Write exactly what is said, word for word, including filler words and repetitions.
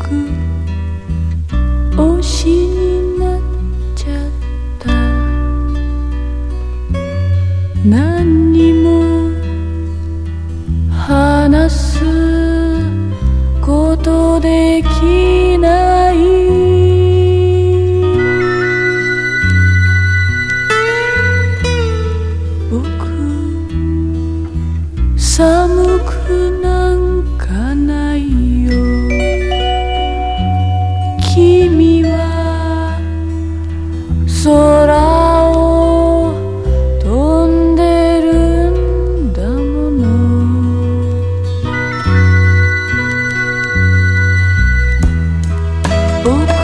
推しになっちゃった。何にも話すことできない。僕寒くなんかないよ。君は空を飛んでるんだもの。僕